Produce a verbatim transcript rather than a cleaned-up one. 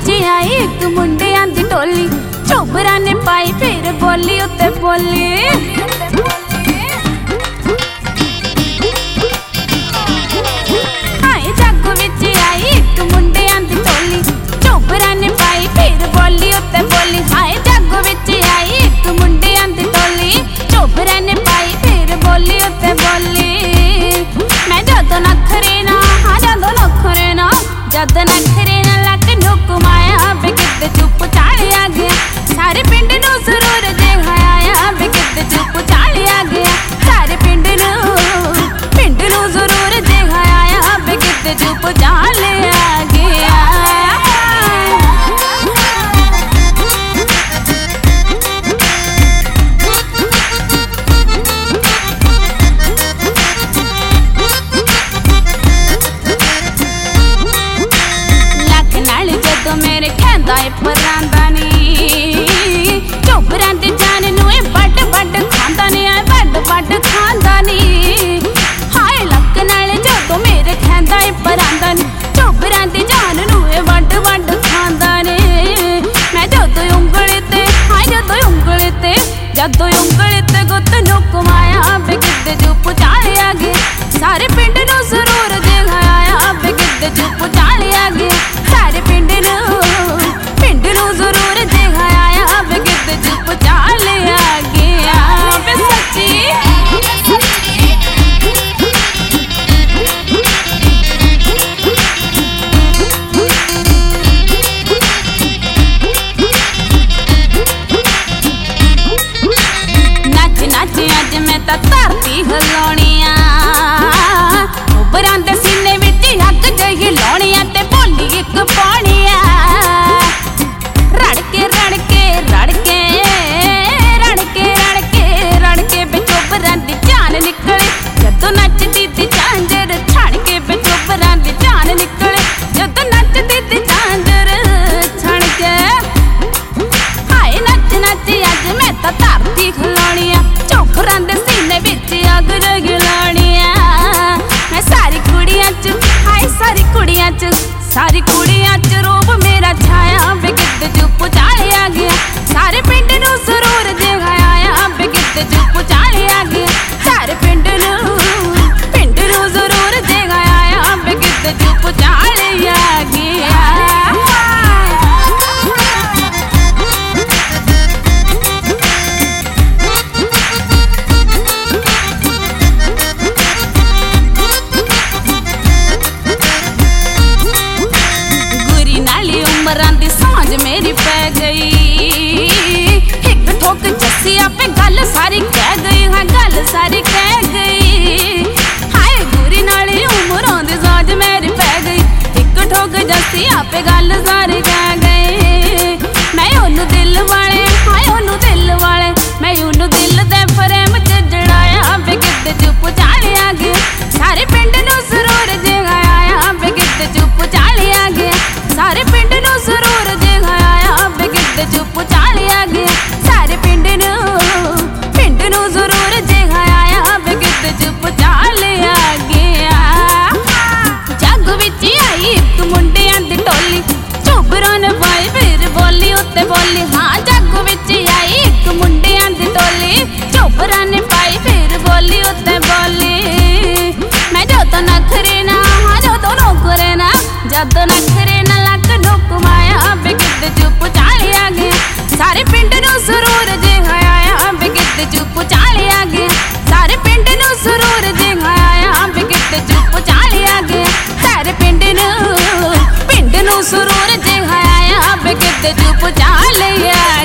विच आई एक मुंडियां दी टोली, चोबरा ने पाई फिर बोली उत्ते बोली। हाय जागो विच आई एक मुंडियां दी टोली, चोबरा ने पाई फिर बोली उत्ते बोली। हाय जागो विच आई एक मुंडियां दी टोली, चोबरा ने पाई फिर बोली उत्ते बोली। मैं जदों नखरे ना हाँ जदों नखरे ना जदों नखरे ना लक नुक माया बे किते चुप चालिया गया, सारे पिंड नूं जरूर दिखाया बे किते चुप चालिया गया, सारे पिंड नूं पिंड नूं जरूर दिखाया बे किते चुप चालिया गया। मेरे खेंदा परांदा नी चोबरा दे जान नूं बड़ बड़ खांदा नी बड़ बड़ खांदा नी। हाय लक नाल जदों मेरे खेंदा परांदा नी चोबरा दे जान नूं बड़ बड़ खांदा नी। मैं जदों उंगली ते हाय जदों उंगली ते जदों उंगली ते गुत्त नुक माया बे किते चुप चालिया गया, सारे पिंड नूं जरूर दिखाया बे किते चुप चालिया गया, सारे पिंड नूं पिंड नूं जरूर दिखाया बे किते चुप चालिया गया। बे सच्ची नच नच अज मैं तां धरती हिलाउणियां, चोबरां दे सीने विच अग जही लाउणियां ते भोली इक पाउणियां। रड़के रड़के रड़के रड़के रड़के रड़के बे चोबरां दी जान निकले जदों नचदी दी झांजर छण के बे चोबरां दी जान निकले जदों नचदी दी झांजर छण के। हाय नच नच अज मैं तां धरती हिलाउणियां, चोबरां दे सीने विच अग जही लाउणियां। मैं सारी कुड़ियां च हाय सारी कुड़ियां च सारी कुड़ियां च रूप मेरा छाया बे किते चुप चालिया गया, सारे पिंड नूं जरूर दिखाया बे किते चुप चालिया गया, सारे पिंड नूं पिंड नूं जरूर दिखाया बे किते चुप चालिया गया। उमरां दी सांझ मेरी पै गई, एक ठोक जस्सी आपे गल सारी कह गई, हाँ गल सारी कह गई। हाय गुरी नाली उमरां दी सांझ मेरी पै गई, एक ठोक जस्सी आपे गल सारी कह गई। मैं ओनू दिल वाले हाय ओनू दिल वाले मैं ओनू दिल दे फ्रेम च जड़ाया बे किते चुप चालिया गया, सारे पिंड नूं जरूर दिखाया बे किते चुप चालिया गया, सारे पिंड नूं जरूर दिखाया बे किते चुप चालिया गया, सारे पिंड नूं पिंड नूं जरूर दिखाया बे किते चुप चालिया गया। जग विच आई एक मुंडियां दी टोली, चोबरा ने पाई फिर बोली उत्ते बोली। हाँ जग विच आई एक मुंडियां दी टोली, चोबरा ने पाई फिर बोली उत्ते बोली। मैं जदों नखरे ना हाँ जदों नखरे ना जदों नखरे ना लक नुक माया बे किते चुप चालिया गया, सारे पिंड नूं जरूर दिखाया बे किते चुप चालिया गया, सारे पिंड नूं जरूर दिखाया बे किते चुप चालिया गया, सारे पिंड नूं पिंड नूं जरूर दिखाया बे किते चुप चालिया।